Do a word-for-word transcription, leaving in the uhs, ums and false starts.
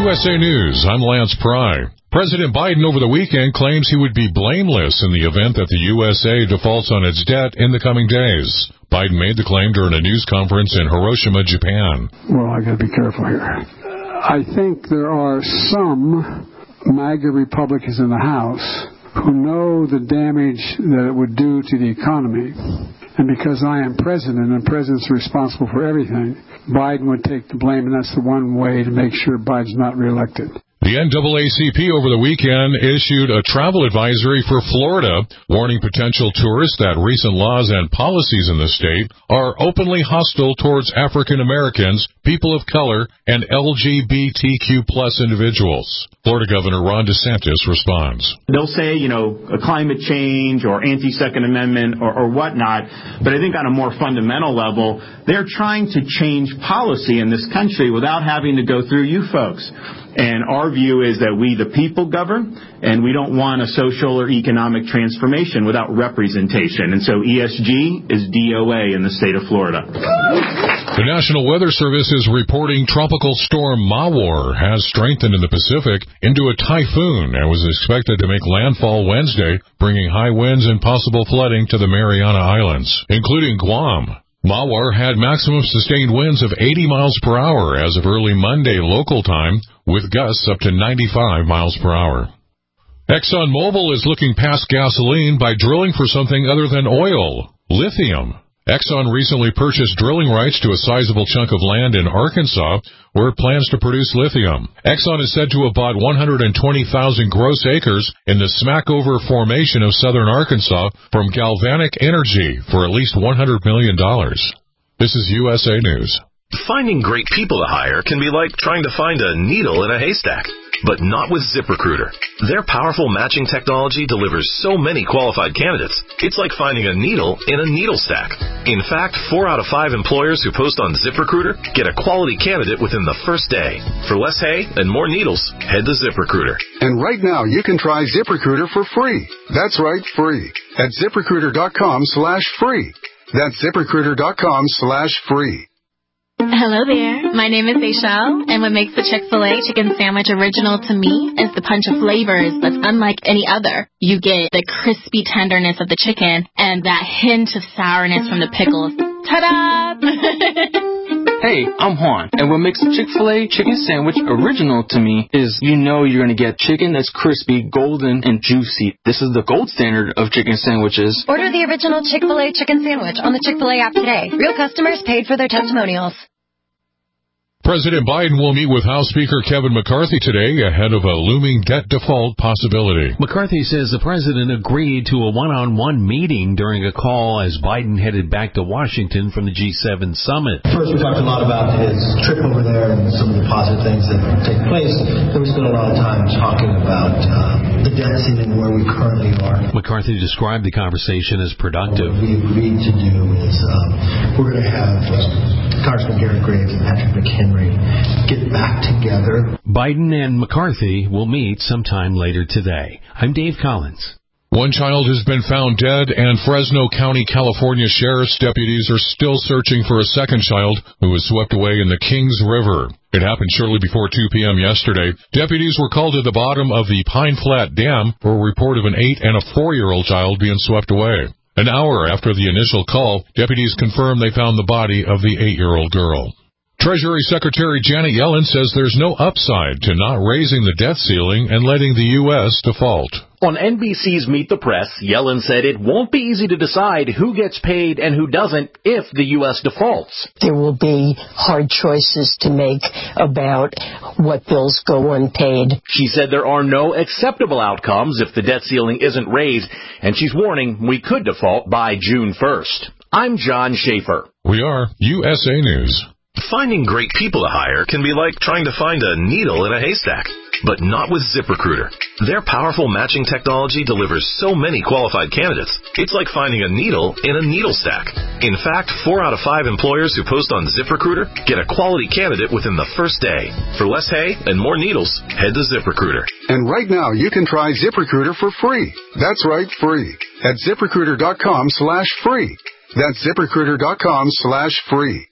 S A News, I'm Lance Pry. President Biden over the weekend claims he would be blameless in the event that the U S A defaults on its debt in the coming days. Biden made the claim during a news conference in Hiroshima, Japan. Well, I got to be careful here. I think there are some MAGA Republicans in the House who know the damage that it would do to the economy. And because I am president and the president's responsible for everything, Biden would take the blame, and that's the one way to make sure Biden's not reelected. The N double A C P over the weekend issued a travel advisory for Florida, warning potential tourists that recent laws and policies in the state are openly hostile towards African Americans, people of color, and L G B T Q plus individuals. Florida Governor Ron DeSantis responds. They'll say, you know, climate change or anti-Second Amendment or, or whatnot, but I think on a more fundamental level, they're trying to change policy in this country without having to go through you folks. And our view is that we, the people, govern, and we don't want a social or economic transformation without representation. And so E S G is D O A in the state of Florida. The National Weather Service is reporting Tropical Storm Mawar has strengthened in the Pacific into a typhoon and was expected to make landfall Wednesday, bringing high winds and possible flooding to the Mariana Islands, including Guam. Mawar had maximum sustained winds of eighty miles per hour as of early Monday local time, with gusts up to ninety-five miles per hour. ExxonMobil is looking past gasoline by drilling for something other than oil, lithium. Exxon recently purchased drilling rights to a sizable chunk of land in Arkansas where it plans to produce lithium. Exxon is said to have bought one hundred twenty thousand gross acres in the Smackover Formation of southern Arkansas from Galvanic Energy for at least one hundred million dollars. This is U S A News. Finding great people to hire can be like trying to find a needle in a haystack. But not with ZipRecruiter. Their powerful matching technology delivers so many qualified candidates, it's like finding a needle in a needle stack. In fact, four out of five employers who post on ZipRecruiter get a quality candidate within the first day. For less hay and more needles, head to ZipRecruiter. And right now, you can try ZipRecruiter for free. That's right, free. At ZipRecruiter.com slash free. That's ZipRecruiter.com slash free. Hello there. My name is Seychelle, and what makes the Chick-fil-A chicken sandwich original to me is the punch of flavors that's unlike any other. You get the crispy tenderness of the chicken and that hint of sourness from the pickles. Ta-da! Hey, I'm Juan, and what makes the Chick-fil-A chicken sandwich original to me is you know you're going to get chicken that's crispy, golden, and juicy. This is the gold standard of chicken sandwiches. Order the original Chick-fil-A chicken sandwich on the Chick-fil-A app today. Real customers paid for their testimonials. President Biden will meet with House Speaker Kevin McCarthy today ahead of a looming debt default possibility. McCarthy says the president agreed to a one-on-one meeting during a call as Biden headed back to Washington from the G seven summit. First, we talked a lot about his trip over there and some of the positive things that take place. Then we spent a lot of time talking about uh, the debt ceiling, where we currently are. McCarthy described the conversation as productive. What we agreed to do is um, we're going to have uh, Congressman Garrett Graves and Patrick McHenry get back together. Biden and McCarthy will meet sometime later today. I'm Dave Collins. One child has been found dead, and Fresno County, California Sheriff's deputies are still searching for a second child who was swept away in the Kings River. It happened shortly before two p.m. yesterday. Deputies were called to the bottom of the Pine Flat Dam for a report of an eight- and a four-year-old child being swept away. An hour after the initial call, deputies confirmed they found the body of the eight-year-old girl. Treasury Secretary Janet Yellen says there's no upside to not raising the debt ceiling and letting the U S default. On N B C's Meet the Press, Yellen said it won't be easy to decide who gets paid and who doesn't if the U S defaults. There will be hard choices to make about what bills go unpaid. She said there are no acceptable outcomes if the debt ceiling isn't raised, and she's warning we could default by June first. I'm John Schaefer. We are U S A News. Finding great people to hire can be like trying to find a needle in a haystack. But not with ZipRecruiter. Their powerful matching technology delivers so many qualified candidates, it's like finding a needle in a needle stack. In fact, four out of five employers who post on ZipRecruiter get a quality candidate within the first day. For less hay and more needles, head to ZipRecruiter. And right now, you can try ZipRecruiter for free. That's right, free. At ZipRecruiter.com slash free. That's ZipRecruiter.com slash free.